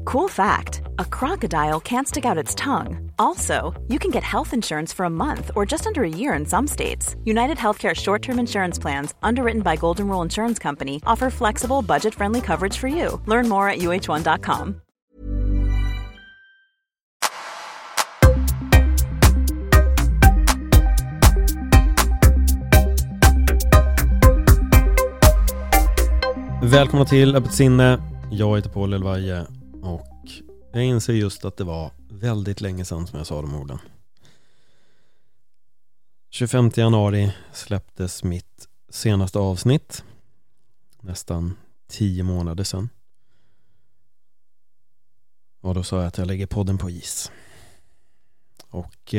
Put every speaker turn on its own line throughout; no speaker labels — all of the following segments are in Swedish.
Cool fact, a crocodile can't stick out its tongue. Also, you can get health insurance for a month or just under a year in some states. United Healthcare short-term insurance plans, underwritten by Golden Rule Insurance Company, offer flexible, budget-friendly coverage for you. Learn more at uh1.com.
Välkomna till Öppet sinne. Jag heter Paul Elvaje och jag inser just att det var väldigt länge sedan som jag sa de orden. 25 januari släpptes mitt senaste avsnitt. Nästan 10 månader sedan. Och då sa jag att jag lägger podden på is. Och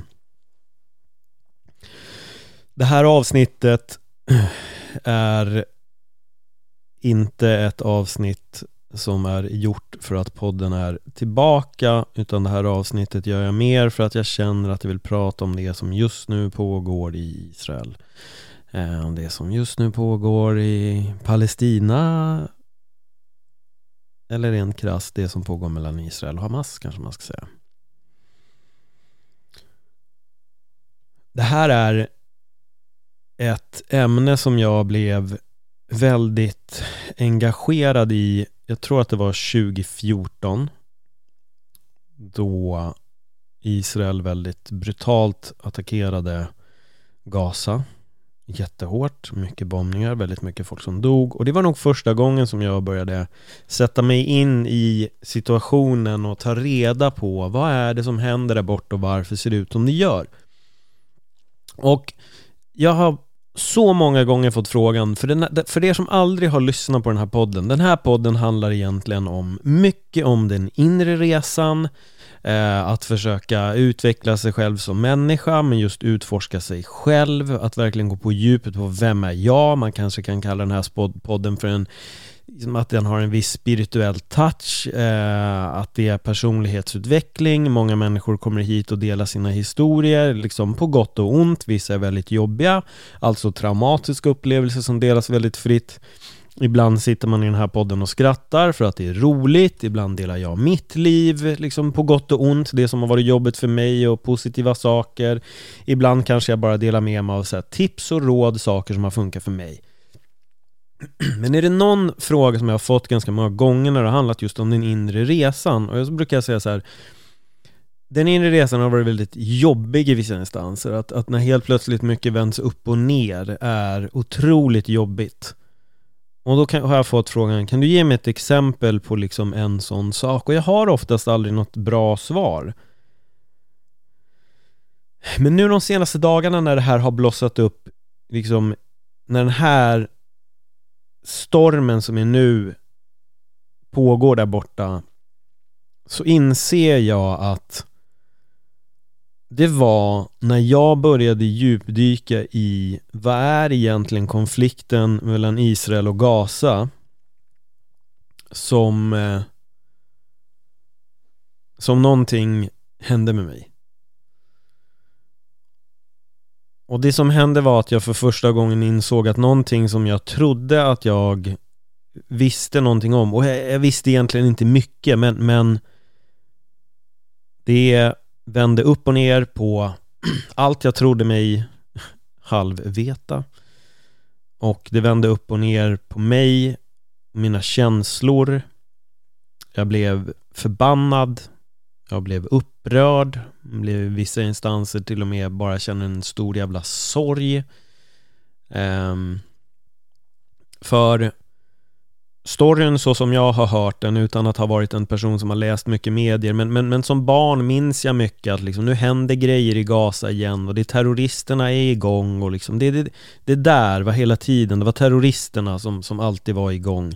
det här avsnittet är inte ett avsnitt som är gjort för att podden är tillbaka, utan det här avsnittet gör jag mer för att jag känner att jag vill prata om det som just nu pågår i Israel. Om det som just nu pågår i Palestina, eller rent krasst det som pågår mellan Israel och Hamas, kanske man ska säga. Det här är ett ämne som jag blev väldigt engagerad i. Jag tror att det var 2014, då Israel väldigt brutalt attackerade Gaza jättehårt, mycket bombningar, väldigt mycket folk som dog, och det var nog första gången som jag började sätta mig in i situationen och ta reda på vad är det som händer där borta och varför ser det ut som det gör. Och jag har så många gånger fått frågan, för er som aldrig har lyssnat på den här podden handlar egentligen om mycket om den inre resan, att försöka utveckla sig själv som människa, men just utforska sig själv, att verkligen gå på djupet på vem är jag. Man kanske kan kalla den här podden för att den har en viss spirituell touch, att det är personlighetsutveckling. Många människor kommer hit och delar sina historier, liksom på gott och ont. Vissa är väldigt jobbiga, alltså traumatiska upplevelser som delas väldigt fritt. Ibland sitter man i den här podden och skrattar för att det är roligt. Ibland delar jag mitt liv, liksom på gott och ont, det som har varit jobbigt för mig och positiva saker. Ibland kanske jag bara delar med mig av så här tips och råd, saker som har funkat för mig. Men är det någon fråga som jag har fått ganska många gånger när det har handlat just om den inre resan, och jag brukar säga så här: den inre resan har varit väldigt jobbig i vissa instanser. Att när helt plötsligt mycket vänds upp och ner är otroligt jobbigt. Och då har jag fått frågan, kan du ge mig ett exempel på liksom en sån sak? Och jag har oftast aldrig något bra svar. Men nu de senaste dagarna när det här har blossat upp, liksom när den här stormen som är nu pågår där borta, så inser jag att det var när jag började djupdyka i vad är egentligen konflikten mellan Israel och Gaza som någonting hände med mig. Och det som hände var att jag för första gången insåg att någonting som jag trodde att jag visste någonting om, och jag visste egentligen inte mycket, men det vände upp och ner på allt jag trodde mig halvveta, och det vände upp och ner på mig, mina känslor. Jag blev förbannad, jag blev upprörd, blev i vissa instanser till och med bara känner en stor jävla sorg. För storyn så som jag har hört den, utan att ha varit en person som har läst mycket medier, men som barn minns jag mycket att liksom, nu händer grejer i Gaza igen, och det är terroristerna är igång, och liksom, det där var hela tiden, det var terroristerna som alltid var igång.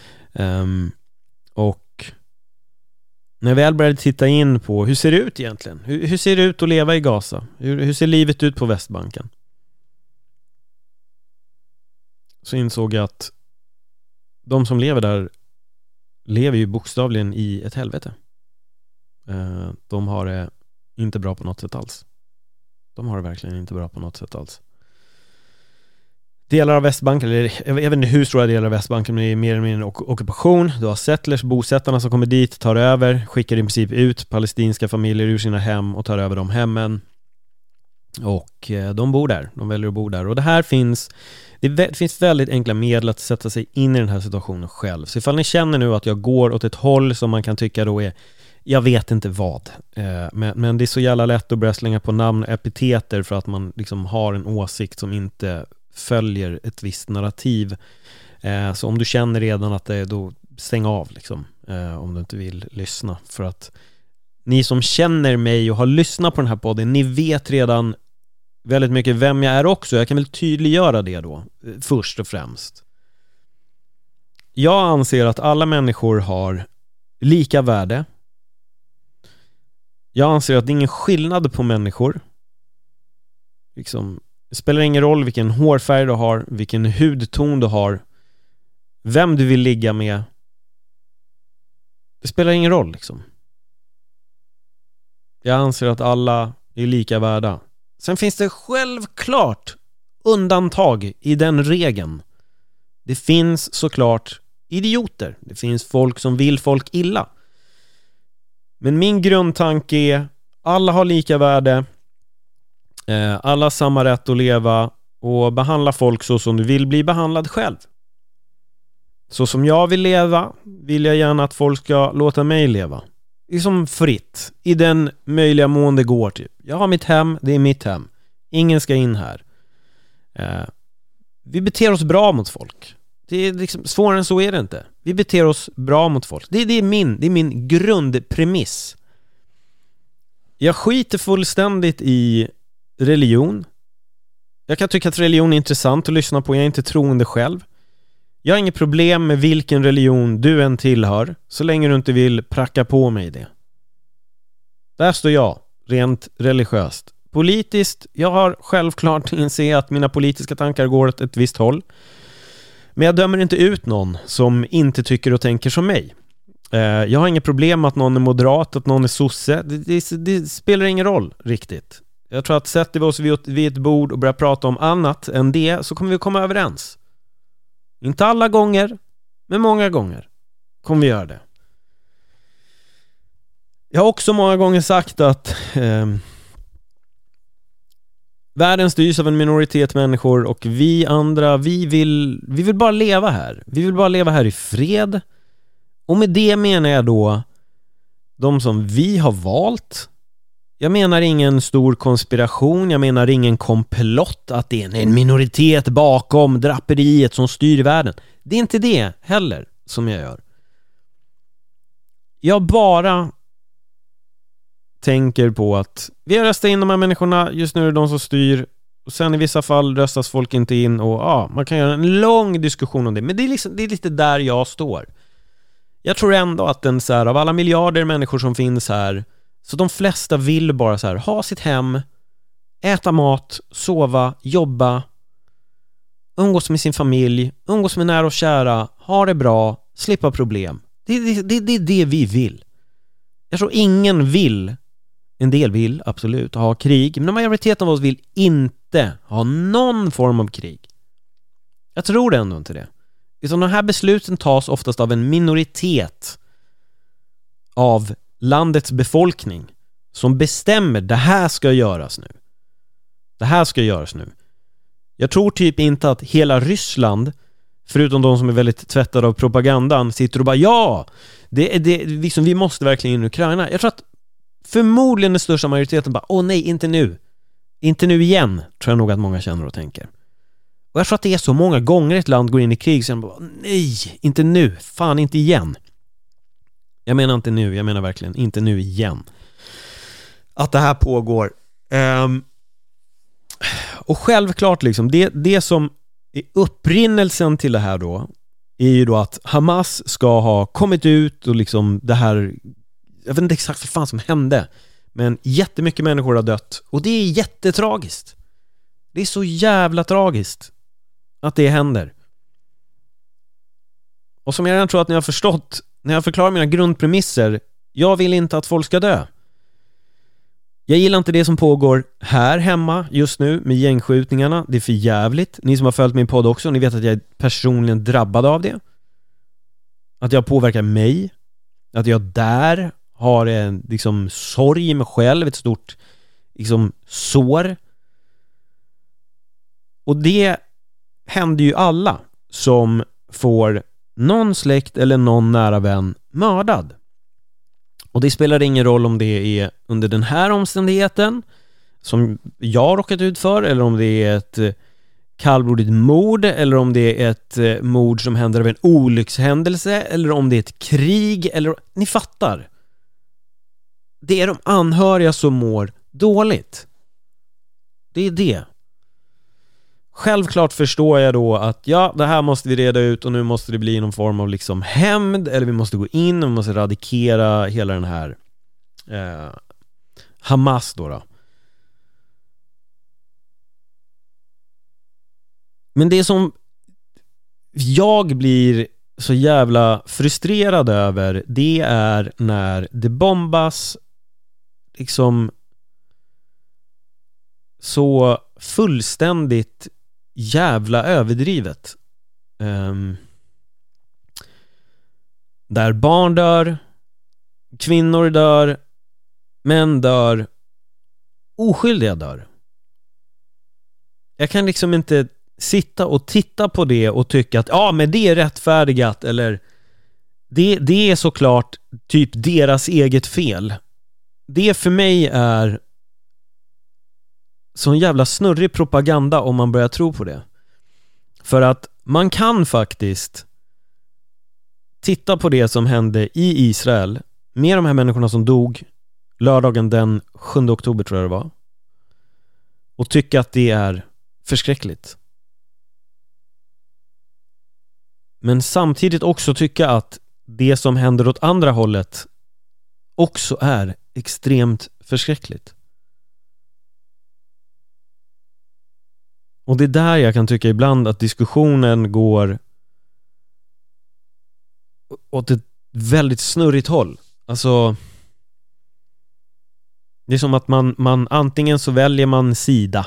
Och när jag väl började titta in på hur ser det ut egentligen, hur ser det ut att leva i Gaza, hur ser livet ut på Västbanken, så insåg jag att de som lever där lever ju bokstavligen i ett helvete. De har det inte bra på något sätt alls. De har det verkligen inte bra på något sätt alls. delar av Västbanken, eller jag vet inte hur stora delar av Västbanken, men det är mer eller mindre ockupation. Du har settlers, bosättarna som kommer dit, tar över, skickar i princip ut palestinska familjer ur sina hem och tar över de hemmen. Och de bor där, de väljer att bo där. Och det finns väldigt enkla medel att sätta sig in i den här situationen själv. Så ifall ni känner nu att jag går åt ett håll som man kan tycka då är, jag vet inte vad, men det är så jävla lätt att börja slänga på namn och epiteter för att man liksom har en åsikt som inte följer ett visst narrativ. Så om du känner redan att det är, då stäng av liksom, om du inte vill lyssna. För att ni som känner mig och har lyssnat på den här podden, ni vet redan väldigt mycket vem jag är också. Jag kan väl tydliggöra det då, först och främst. Jag anser att alla människor har lika värde. Jag anser att det är ingen skillnad på människor. Liksom, det spelar ingen roll vilken hårfärg du har, vilken hudton du har, vem du vill ligga med. Det spelar ingen roll liksom. Jag anser att alla är lika värda. Sen finns det självklart undantag i den regeln. Det finns såklart idioter. Det finns folk som vill folk illa. Men min grundtanke är, alla har lika värde. Alla har samma rätt att leva och behandla folk så som du vill bli behandlad själv. Så som jag vill leva vill jag gärna att folk ska låta mig leva. Liksom fritt. I den möjliga mån det går typ. Jag har mitt hem, det är mitt hem. Ingen ska in här. Vi beter oss bra mot folk. Det är liksom, svårare än så är det inte. Vi beter oss bra mot folk. Det är min grundpremiss. Jag skiter fullständigt i religion. Jag kan tycka att religion är intressant att lyssna på. Jag är inte troende själv. Jag har inget problem med vilken religion du än tillhör, så länge du inte vill pracka på mig det. Där står jag, rent religiöst. Politiskt, jag har självklart insett att mina politiska tankar går åt ett visst håll. Men jag dömer inte ut någon som inte tycker och tänker som mig. Jag har inget problem att någon är moderat, att någon är sosse. Det spelar ingen roll riktigt. Jag tror att sätter vi oss vid ett bord och börjar prata om annat än det, så kommer vi komma överens. Inte alla gånger, men många gånger kommer vi göra det. Jag har också många gånger sagt att världen styrs av en minoritet människor, och vi andra, vi vill bara leva här. Vi vill bara leva här i fred. Och med det menar jag då de som vi har valt. Jag menar ingen stor konspiration, jag menar ingen komplott att det är en minoritet bakom draperiet som styr världen. Det är inte det heller som jag gör. Jag bara tänker på att vi har röstat in de här människorna, just nu är det de som styr, och sen i vissa fall röstas folk inte in, och man kan göra en lång diskussion om det, men det är lite där jag står. Jag tror ändå att av alla miljarder människor som finns här, så de flesta vill bara så här, ha sitt hem, äta mat, sova, jobba, umgås med sin familj, umgås med nära och kära, ha det bra, slippa problem. Det är det vi vill. Jag tror ingen vill, en del vill absolut ha krig, men majoriteten av oss vill inte ha någon form av krig. Jag tror ändå inte det. Utan de här besluten tas oftast av en minoritet av landets befolkning som bestämmer, det här ska göras nu. Det här ska göras nu. Jag tror typ inte att hela Ryssland, förutom de som är väldigt tvättade av propagandan, sitter och bara det liksom, vi måste verkligen in i Ukraina. Jag tror att förmodligen den största majoriteten bara, nej, inte nu. Inte nu igen, tror jag nog att många känner och tänker. Och jag tror att det är så många gånger ett land går in i krig, sen bara, nej, inte nu, fan inte igen. Jag menar inte nu, jag menar verkligen inte nu igen. Att det här pågår. Och självklart liksom, det som är upprinnelsen till det här då, är ju då att Hamas ska ha kommit ut och liksom det här, jag vet inte exakt vad fan som hände, men jättemycket människor har dött, och det är jättetragiskt. Det är så jävla tragiskt att det händer. Och som jag redan tror att ni har förstått när jag förklarar mina grundpremisser, jag vill inte att folk ska dö. Jag gillar inte det som pågår här hemma just nu med gängskjutningarna. Det är för jävligt. Ni som har följt min podd också, ni vet att jag är personligen drabbad av det. Att jag påverkar mig. Att jag där har en liksom sorg i mig själv, ett stort liksom sår. Och det händer ju alla som får någon släkt eller någon nära vän mördad. Och det spelar ingen roll om det är under den här omständigheten som jag har råkat ut för, eller om det är ett kallblodigt mord, eller om det är ett mord som händer av en olyckshändelse, eller om det är ett krig, eller ni fattar. Det är de anhöriga som mår dåligt. Det är det. Självklart förstår jag då att ja, det här måste vi reda ut och nu måste det bli någon form av liksom hämnd, eller vi måste gå in och vi måste radikera hela den här Hamas då. Men det som jag blir så jävla frustrerad över, det är när det bombas liksom så fullständigt jävla överdrivet. Där barn dör, kvinnor dör, män dör, oskyldiga dör. Jag kan liksom inte sitta och titta på det och tycka att ja, men det är rättfärdigat, eller det är såklart typ deras eget fel. Det för mig är sån jävla snurrig propaganda om man börjar tro på det. För att man kan faktiskt titta på det som hände i Israel med de här människorna som dog lördagen den 7 oktober tror jag det var, och tycka att det är förskräckligt. Men samtidigt också tycka att det som händer åt andra hållet också är extremt förskräckligt. Och det är där jag kan tycka ibland att diskussionen går åt ett väldigt snurrigt håll. Alltså, det är som att man antingen så väljer man sida.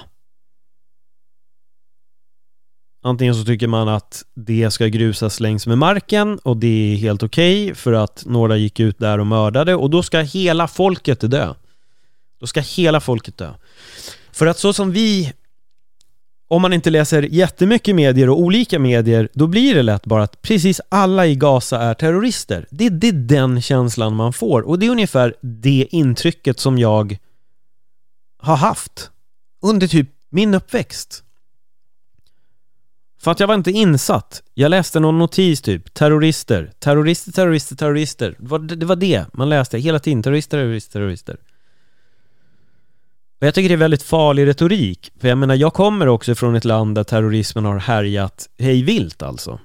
Antingen så tycker man att det ska grusas längs med marken och det är helt okej för att några gick ut där och mördade, och då ska hela folket dö. Då ska hela folket dö. För att så som vi, om man inte läser jättemycket medier och olika medier, då blir det lätt bara att precis alla i Gaza är terrorister. Det är den känslan man får. Och det är ungefär det intrycket som jag har haft under typ min uppväxt. För att jag var inte insatt. Jag läste någon notis typ, terrorister. Det var det man läste hela tiden, terrorister. Och jag tycker det är väldigt farlig retorik. För jag menar, jag kommer också från ett land där terrorismen har härjat hej vilt alltså.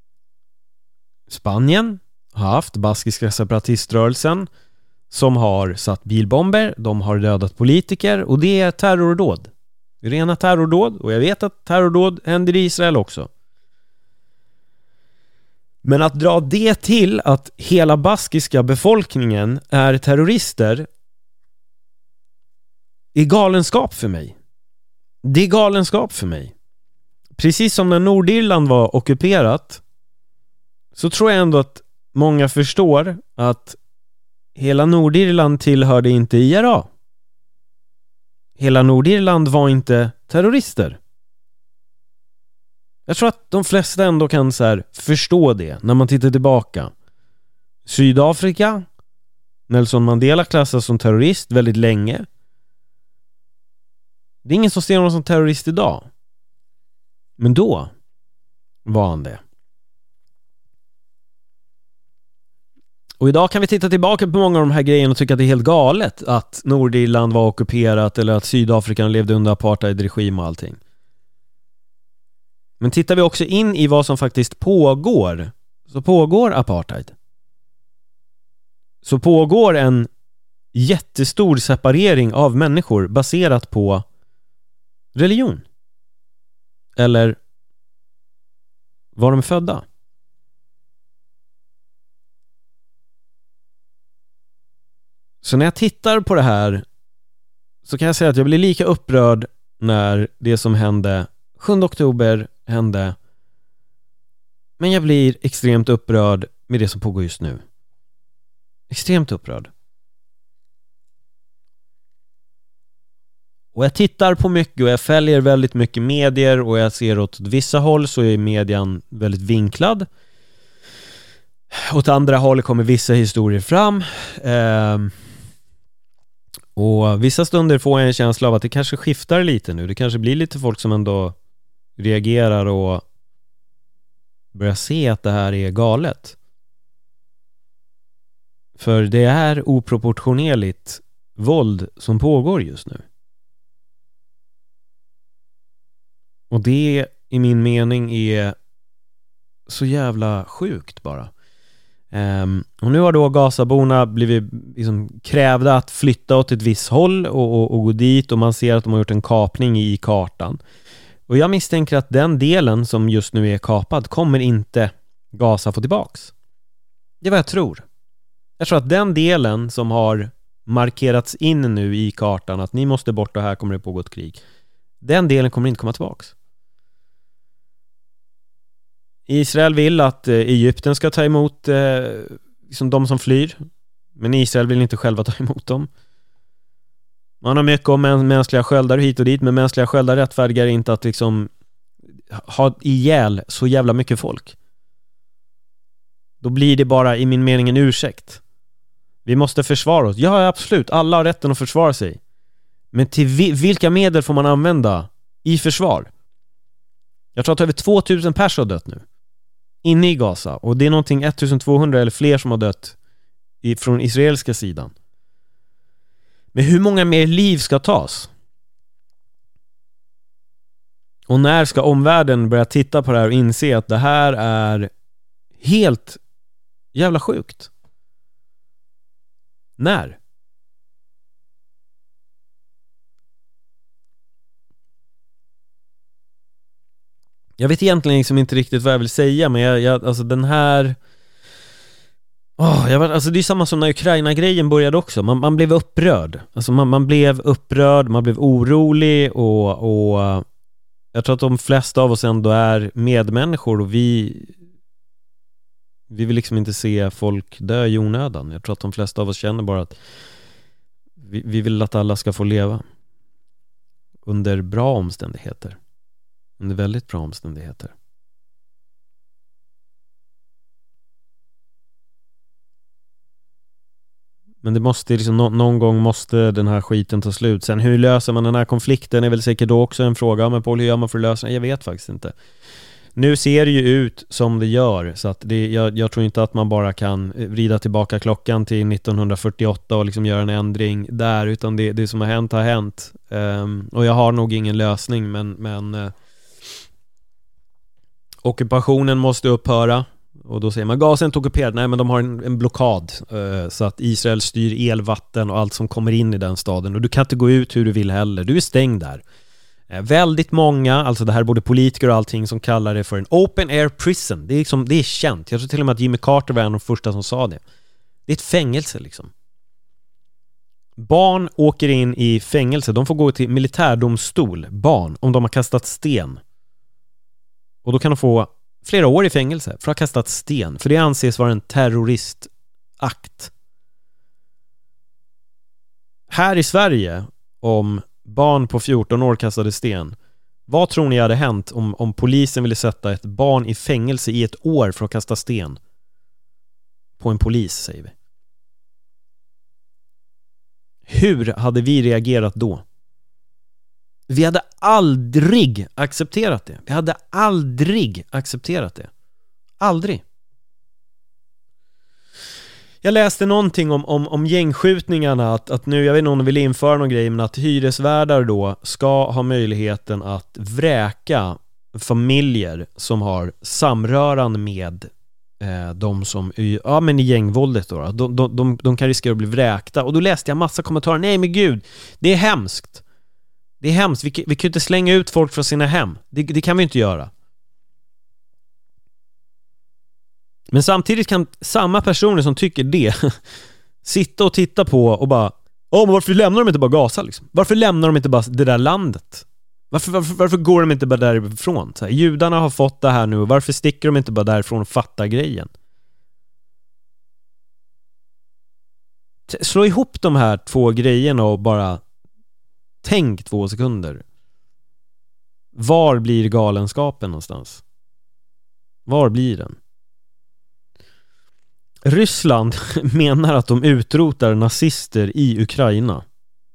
Spanien har haft baskiska separatiströrelsen som har satt bilbomber, de har dödat politiker, och det är terrordåd. Rena terrordåd, och jag vet att terrordåd händer i Israel också. Men att dra det till att hela baskiska befolkningen är terrorister är galenskap för mig. Det är galenskap för mig. Precis som när Nordirland var ockuperat, så tror jag ändå att många förstår att hela Nordirland tillhörde inte IRA. Hela Nordirland var inte terrorister. Jag tror att de flesta ändå kan så här förstå det när man tittar tillbaka. Sydafrika, Nelson Mandela klassas som terrorist väldigt länge. Det är ingen som ser honom som terrorist idag. Men då var han det. Och idag kan vi titta tillbaka på många av de här grejerna och tycka att det är helt galet att Nordirland var ockuperat eller att Sydafrika levde under apartheidregim och allting. Men tittar vi också in i vad som faktiskt pågår, så pågår apartheid. Så pågår en jättestor separering av människor baserat på religion. Eller var de är födda. Så när jag tittar på det här så kan jag säga att jag blir lika upprörd när det som hände 7 oktober hände. Men jag blir extremt upprörd med det som pågår just nu. Extremt upprörd. Och jag tittar på mycket och jag följer väldigt mycket medier och jag ser åt vissa håll så är median väldigt vinklad. Åt andra håll kommer vissa historier fram. Och vissa stunder får jag en känsla av att det kanske skiftar lite nu. Det kanske blir lite folk som ändå reagerar och börjar se att det här är galet. För det är oproportionerligt våld som pågår just nu. Och det i min mening är så jävla sjukt bara. Och nu har då Gazaborna blivit liksom krävda att flytta åt ett visst håll och gå dit, och man ser att de har gjort en kapning i kartan. Och jag misstänker att den delen som just nu är kapad kommer inte Gaza få tillbaks. Det är vad jag tror. Jag tror att den delen som har markerats in nu i kartan, att ni måste bort och här kommer det pågå ett krig, den delen kommer inte komma tillbaks. Israel vill att Egypten ska ta emot liksom de som flyr, men Israel vill inte själva ta emot dem. Man har mycket om mänskliga sköldar hit och dit, men mänskliga sköldar rättfärdigar inte att liksom ha ihjäl så jävla mycket folk. Då blir det bara i min mening en ursäkt. Vi måste försvara oss. Ja, absolut. Alla har rätten att försvara sig. Men till vilka medel får man använda i försvar? Jag tror att över 2000 personer har dött nu inne i Gaza, och det är någonting 1200 eller fler som har dött från israeliska sidan. Men hur många mer liv ska tas? Och när ska omvärlden börja titta på det här och inse att det här är helt jävla sjukt? När? Jag vet egentligen liksom inte riktigt vad jag vill säga, men jag alltså den här alltså det är samma som när Ukraina-grejen började också. Man blev upprörd. Alltså man blev upprörd, man blev orolig, och jag tror att de flesta av oss ändå är medmänniskor, och vi vill liksom inte se folk dö i onödan. Jag tror att de flesta av oss känner bara att vi vill att alla ska få leva under bra omständigheter. Under väldigt bra omständigheter. Men det måste liksom, någon gång måste den här skiten ta slut. Sen hur löser man den här konflikten är väl säkert då också en fråga. Men Paul, hur gör man för att lösa den? Jag vet faktiskt inte. Nu ser det ju ut som det gör, så att jag tror inte att man bara kan vrida tillbaka klockan till 1948 och liksom göra en ändring där, utan det som har hänt. Och jag har nog ingen lösning, men ockupationen måste upphöra. Och då säger man, Gaza är inte ockuperad. Nej, men de har en blockad, så att Israel styr elvatten och allt som kommer in i den staden, och du kan inte gå ut hur du vill heller. Du är stängd där. Väldigt många, alltså det här är både politiker och allting, som kallar det för en open air prison. Det är liksom, det är känt. Jag tror till och med att Jimmy Carter var en av de första som sa det. Det är ett fängelse liksom. Barn åker in i fängelse. De får gå till militärdomstol, barn, om de har kastat sten. Och då kan de få flera år i fängelse för att ha kastat sten. För det anses vara en terroristakt. Här i Sverige, om barn på 14 år kastade sten, vad tror ni hade hänt om polisen ville sätta ett barn i fängelse i ett år för att kasta sten på en polis, säger vi? Hur hade vi reagerat då? Vi hade aldrig accepterat det. Vi hade aldrig accepterat det. Aldrig. Jag läste någonting om gängskjutningarna, att nu, jag vet inte om de vill införa någon grej, men att hyresvärdar då ska ha möjligheten att vräka familjer som har samrörande med de som i gängvåldet då. De kan riskera att bli vräkta. Och då läste jag massa kommentarer. Nej men gud, det är hemskt. Det är hemskt. Vi kan ju inte slänga ut folk från sina hem. Det kan vi inte göra. Men samtidigt kan samma personer som tycker det sitta och titta på och bara, Men varför lämnar de inte bara Gaza liksom? Varför lämnar de inte bara det där landet? Varför går de inte bara därifrån? Så här, judarna har fått det här nu. Varför sticker de inte bara därifrån och fattar grejen? Slå ihop de här två grejerna och bara tänk 2 sekunder. Var blir galenskapen någonstans? Var blir den? Ryssland menar att de utrotar nazister i Ukraina.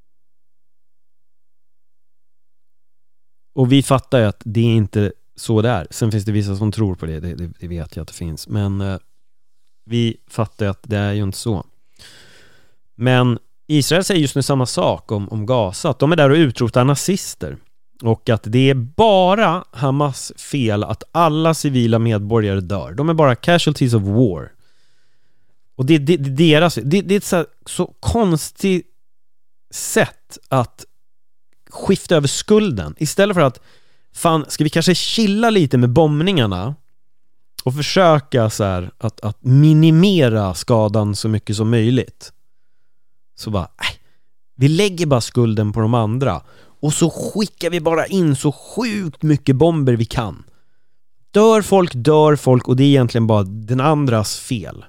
Och vi fattar ju att det är inte så det är. Sen finns det vissa som tror på det. Det vet jag att det finns. Men vi fattar ju att det är ju inte så. Men Israel säger just nu samma sak om Gaza. Att de är där och utrotar nazister. Och att det är bara Hamas fel att alla civila medborgare dör. De är bara casualties of war. Och det är deras... Det är ett så konstigt sätt att skifta över skulden. Istället för att ska vi kanske chilla lite med bombningarna och försöka så här, att minimera skadan så mycket som möjligt. Så bara, vi lägger bara skulden på de andra. Och så skickar vi bara in så sjukt mycket bomber vi kan. Dör folk och det är egentligen bara den andras fel.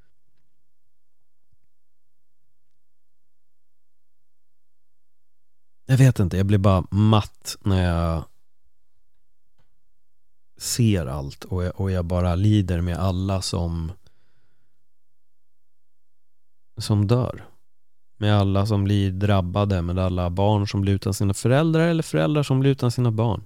Jag vet inte, jag blir bara matt när jag ser allt och jag bara lider med alla som dör. Med alla som blir drabbade, med alla barn som blir utan sina föräldrar eller föräldrar som blir utan sina barn.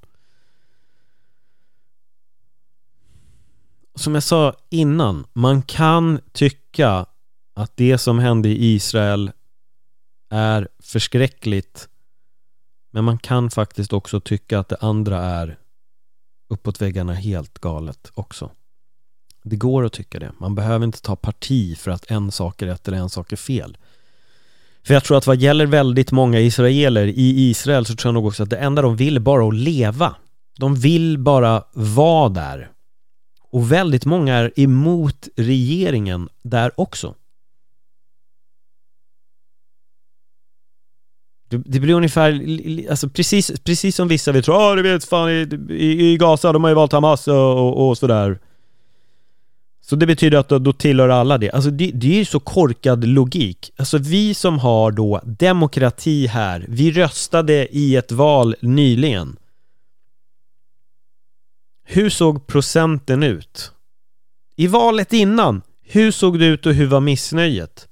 Som jag sa innan, man kan tycka att det som hände i Israel är förskräckligt, men man kan faktiskt också tycka att det andra är uppåt väggarna helt galet också. Det går att tycka det. Man behöver inte ta parti för att en sak är rätt eller en sak är fel. För jag tror att vad gäller väldigt många israeler i Israel, så tror jag nog också att det enda de vill bara att leva. De vill bara vara där. Och väldigt många är emot regeringen där också. Det blir ungefär alltså precis som vissa vi tror, du vet fan i Gaza de har ju valt Hamas och sådär. Så det betyder att då tillhör alla det. Alltså det är ju så korkad logik. Alltså vi som har då demokrati här, vi röstade i ett val nyligen. Hur såg procenten ut? I valet innan, hur såg det ut och hur var missnöjet?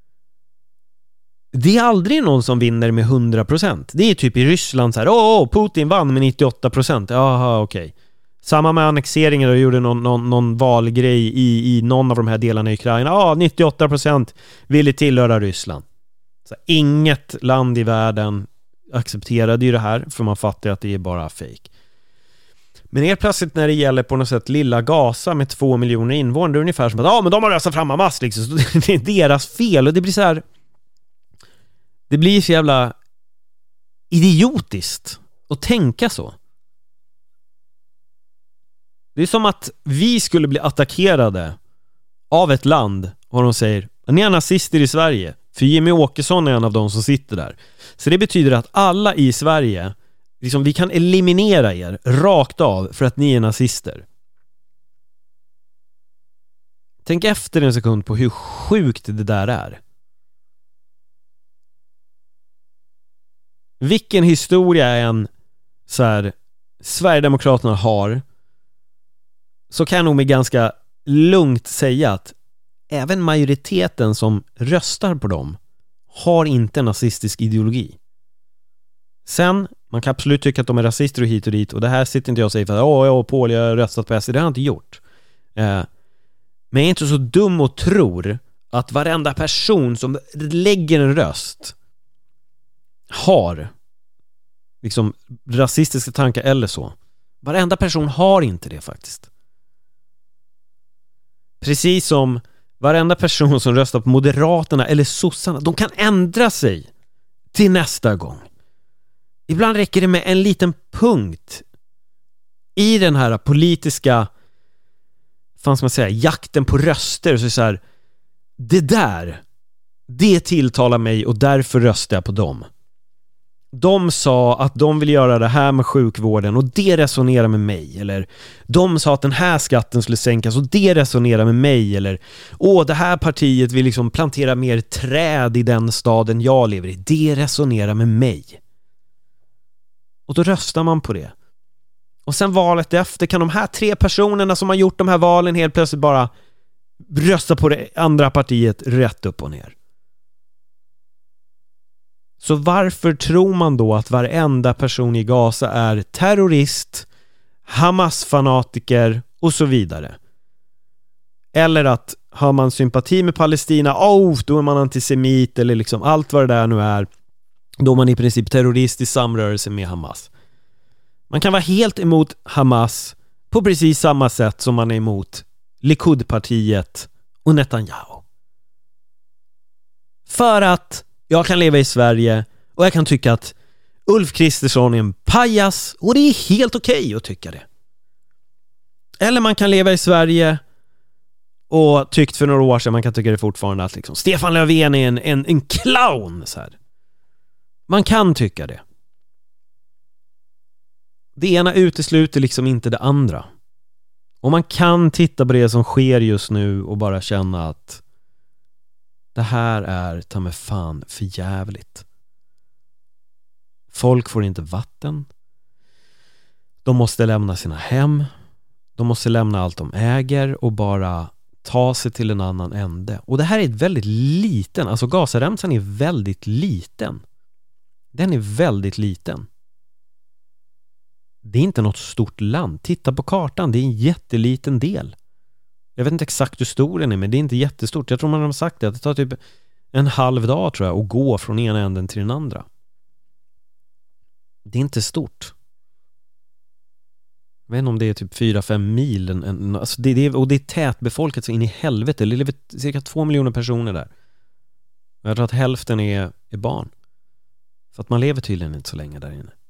Det är aldrig någon som vinner med 100%. Det är typ i Ryssland så här, Putin vann med 98%. Jaha, okej. Samma med annexeringen, och gjorde någon valgrej i någon av de här delarna i Ukraina. 98% ville tillhöra Ryssland. Så inget land i världen accepterade ju det här, för man fattar att det är bara fake. Men helt plötsligt när det gäller på något sätt lilla Gaza med 2 miljoner invånare, det är ungefär som att men de har röstat fram Hamas liksom, så det är deras fel. Och det blir så här, det blir så jävla idiotiskt att tänka så. Det är som att vi skulle bli attackerade av ett land och de säger, ni är nazister i Sverige, för Jimmy Åkesson är en av de som sitter där. Så det betyder att alla i Sverige, liksom, vi kan eliminera er rakt av för att ni är nazister. Tänk efter en sekund på hur sjukt det där är. Vilken historia än så här Sverigedemokraterna har, så kan jag nog med ganska lugnt säga att även majoriteten som röstar på dem har inte en nazistisk ideologi. Sen, man kan absolut tycka att de är rasister och hit och dit, och det här sitter inte jag och säger för att Paul, jag har röstat på SD. Det har jag inte gjort. Men jag är inte så dum och tror att varenda person som lägger en röst har liksom rasistiska tankar eller så. Varenda person har inte det faktiskt. Precis som varenda person som röstar på Moderaterna eller sossarna, de kan ändra sig till nästa gång. Ibland räcker det med en liten punkt i den här politiska, fan ska man säga, jakten på röster. Så här, det där Det tilltalar mig och därför röstar jag på dem. De sa att de vill göra det här med sjukvården och det resonerar med mig. Eller de sa att den här skatten skulle sänkas och det resonerar med mig. Eller det här partiet vill liksom plantera mer träd i den staden jag lever i. Det resonerar med mig. Och då röstar man på det. Och sen valet efter kan de här 3 personerna som har gjort de här valen helt plötsligt bara rösta på det andra partiet rätt upp och ner. Så varför tror man då att varenda person i Gaza är terrorist, Hamas-fanatiker och så vidare? Eller att har man sympati med Palestina, då är man antisemit eller liksom allt vad det där nu är. Då är man i princip terrorist i samrörelse med Hamas. Man kan vara helt emot Hamas på precis samma sätt som man är emot Likud-partiet och Netanyahu. För att jag kan leva i Sverige och jag kan tycka att Ulf Kristersson är en pajas och det är helt okej att tycka det. Eller man kan leva i Sverige och tyckt för några år sedan, man kan tycka det fortfarande, att liksom Stefan Löfven är en clown så här. Man kan tycka det. Det ena utesluter liksom inte det andra. Och man kan titta på det som sker just nu och bara känna att det här är ta med fan för jävligt. Folk får inte vatten. De måste lämna sina hem. De måste lämna allt de äger och bara ta sig till en annan ände. Och det här är ett väldigt liten, alltså Gazaremsan är väldigt liten. Den är väldigt liten. Det är inte något stort land. Titta på kartan, det är en jätteliten del. Jag vet inte exakt hur stor den är, men det är inte jättestort. Jag tror man har sagt det, att det tar typ en halv dag tror jag att gå från ena änden till den andra. Det är inte stort. Jag vet inte om det är typ 4-5 mil. Alltså och det är tätbefolkat så in i helvete. Det lever cirka 2 miljoner personer där. Jag tror att hälften är barn. För att man lever tydligen inte så länge där inne.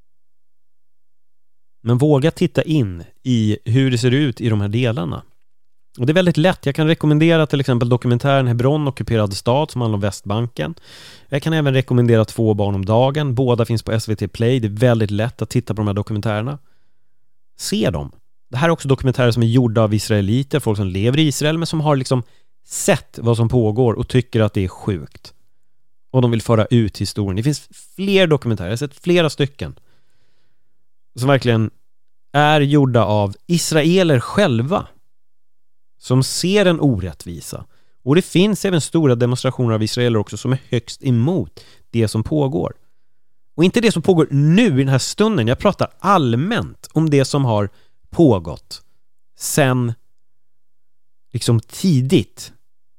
Men våga titta in i hur det ser ut i de här delarna. Och det är väldigt lätt. Jag kan rekommendera till exempel dokumentären Hebron, ockuperad stad, som handlar om Västbanken. Jag kan även rekommendera 2 barn om dagen. Båda finns på SVT Play. Det är väldigt lätt att titta på de här dokumentärerna. Se dem. Det här är också dokumentärer som är gjorda av israeliter, folk som lever i Israel, men som har liksom sett vad som pågår och tycker att det är sjukt. Och de vill föra ut historien. Det finns fler dokumentärer. Jag har sett flera stycken som verkligen är gjorda av israeler själva, som ser en orättvisa. Och det finns även stora demonstrationer av israeler också som är högst emot det som pågår. Och inte det som pågår nu i den här stunden. Jag pratar allmänt om det som har pågått sen liksom tidigt.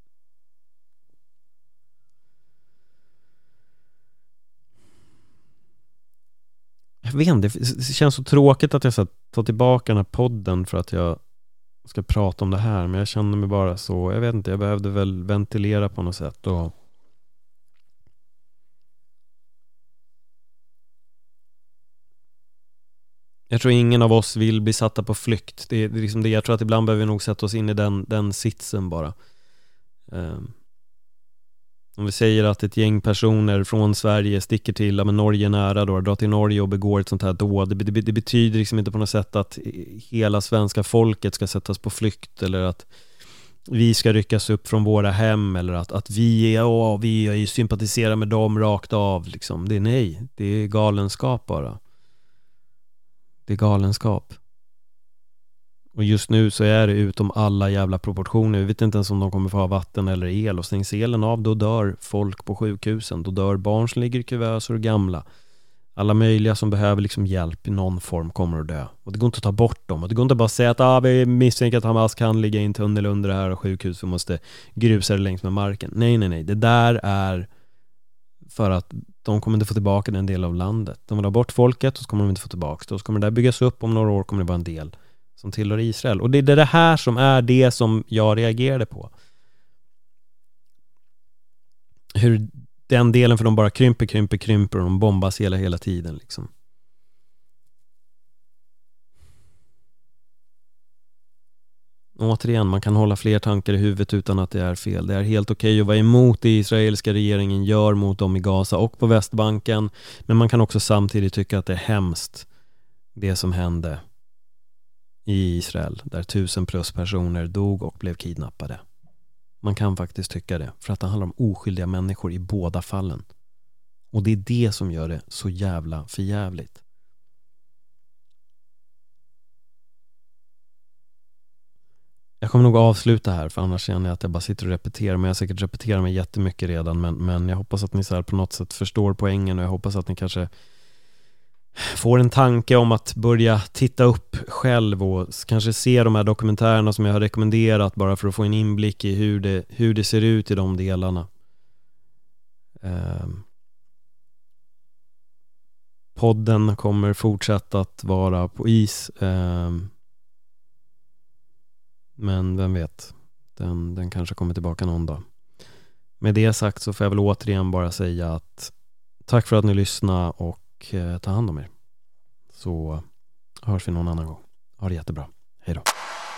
Jag vet inte, det känns så tråkigt att jag ska ta tillbaka den här podden för att jag ska prata om det här, men jag känner mig bara så, jag vet inte, jag behövde väl ventilera på något sätt. Och jag tror ingen av oss vill bli satta på flykt. Det är liksom det, jag tror att ibland behöver vi nog sätta oss in i den sitsen bara. Om vi säger att ett gäng personer från Sverige sticker till Norge nära då, drar till Norge och begår ett sånt här dåd. Det betyder liksom inte på något sätt att hela svenska folket ska sättas på flykt, eller att vi ska ryckas upp från våra hem, eller att vi sympatiserar med dem rakt av liksom. Det är nej, det är galenskap bara. Det är galenskap. Och just nu så är det utom alla jävla proportioner. Vi vet inte ens om de kommer få ha vatten eller el. Och stängs elen av, då dör folk på sjukhusen. Då dör barn som ligger i kuvöser och gamla. Alla möjliga som behöver liksom hjälp i någon form kommer att dö. Och det går inte att ta bort dem. Och det går inte bara att säga att vi misstänker att Hamas kan ligga i en tunnel under det här sjukhus. Vi måste grusa det längs med marken. Nej. Det där är för att de kommer inte få tillbaka den del av landet. De vill ha bort folket och så kommer de inte få tillbaka det. Och så kommer det där byggas upp, om några år kommer det vara en del som tillhör Israel. Och det är det här som är det som jag reagerade på. Hur den delen för dem bara krymper och de bombas hela tiden liksom. återigen, man kan hålla fler tankar i huvudet utan att det är fel. Det är helt okej att vara emot det israeliska regeringen gör mot dem i Gaza och på Västbanken. Men man kan också samtidigt tycka att det är hemskt det som hände i Israel, där 1000+ personer dog och blev kidnappade. Man kan faktiskt tycka det, för att det handlar om oskyldiga människor i båda fallen. Och det är det som gör det så jävla förjävligt. Jag kommer nog avsluta här, för annars känner jag att jag bara sitter och repeterar. Men jag har säkert repeterat mig jättemycket redan. Men jag hoppas att ni så här på något sätt förstår poängen. Och jag hoppas att ni kanske får en tanke om att börja titta upp själv. Och kanske se de här dokumentärerna som jag har rekommenderat. Bara för att få en inblick i hur det ser ut i de delarna. Podden kommer fortsätta att vara på is. Men vem vet, den kanske kommer tillbaka någon dag. Med det sagt så får jag väl återigen bara säga att tack för att ni lyssnade och ta hand om er. Så hörs vi någon annan gång. Ha det jättebra. Hej då.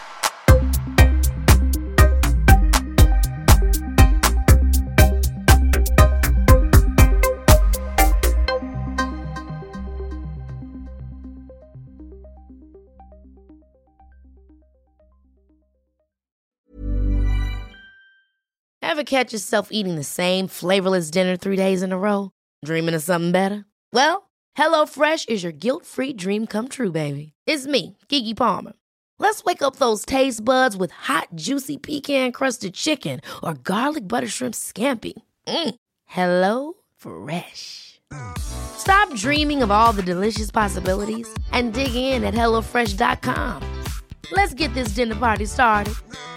Ever catch yourself eating the same flavorless dinner 3 days in a row? Dreaming of something better? Well, HelloFresh is your guilt-free dream come true, baby. It's me, Keke Palmer. Let's wake up those taste buds with hot, juicy pecan-crusted chicken or garlic butter shrimp scampi. Hello Fresh. Stop dreaming of all the delicious possibilities and dig in at HelloFresh.com. Let's get this dinner party started.